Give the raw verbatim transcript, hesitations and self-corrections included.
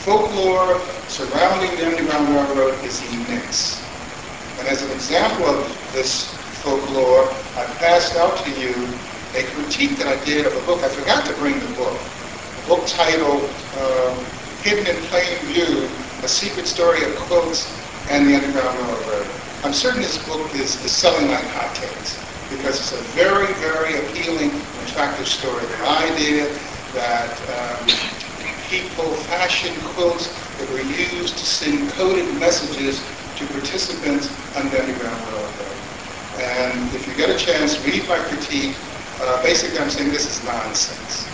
folklore surrounding the Underground Railroad is immense. And as an example of this folklore, I passed out to you a critique that I did of a book. I forgot to bring the book. A book titled um, Hidden in Plain View, A Secret Story of Quilts and the Underground Railroad. I'm certain this book is, is selling like hotcakes because it's a very, very appealing and attractive story. The idea that um, people fashioned quilts that were used to send coded messages to participants on the Underground Railroad. And if you get a chance, read my critique. Uh, basically, I'm saying this is nonsense.